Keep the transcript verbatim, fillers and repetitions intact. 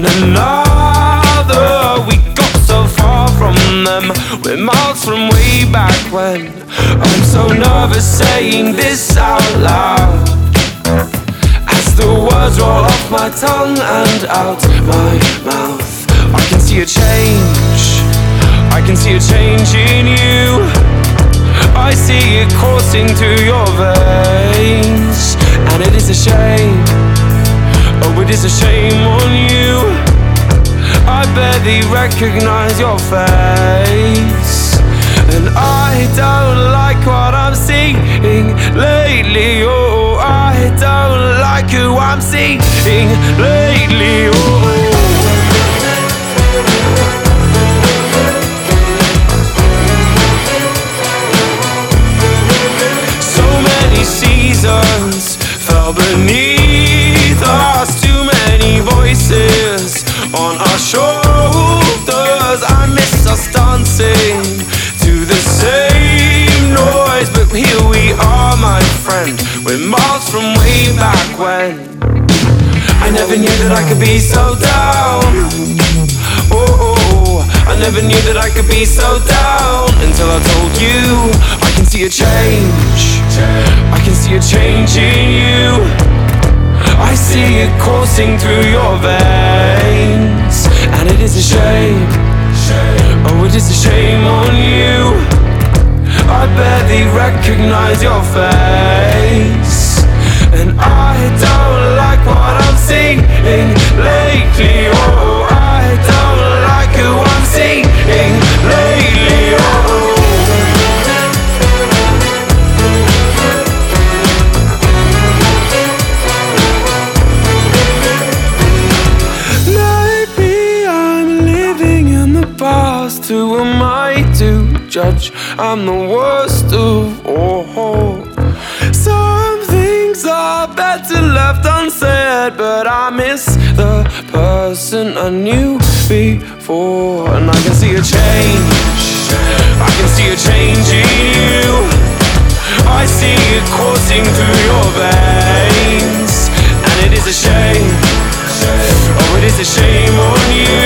one another. We got so far from them, we're miles from way back when. I'm so nervous saying this out loud, as the words roll off my tongue and out my mouth. I can see a change, I can see a change in you. I see it coursing through your veins, and it is a shame, oh it is a shame on you. I barely recognize your face, and I don't like what I'm seeing lately. Oh, I don't like who I'm seeing lately. Oh, seasons fell beneath us, too many voices on our shoulders. I miss us dancing to the same noise, but here we are, my friend, we're miles from way back when. I never knew that I could be so down. Oh, oh, oh. I never knew that I could be so down until I told you. I can see a change, I can see a change in you. I see it coursing through your veins, and it is a shame, oh it is a shame on you. I barely recognize your face, and I don't like what I'm seeing lately. Oh, I don't like who I'm seeing lately. Oh, who am I to judge? I'm the worst of all. Some things are better left unsaid, but I miss the person I knew before. And I can see a change, I can see a change in you. I see it coursing through your veins, and it is a shame, oh it is a shame on you.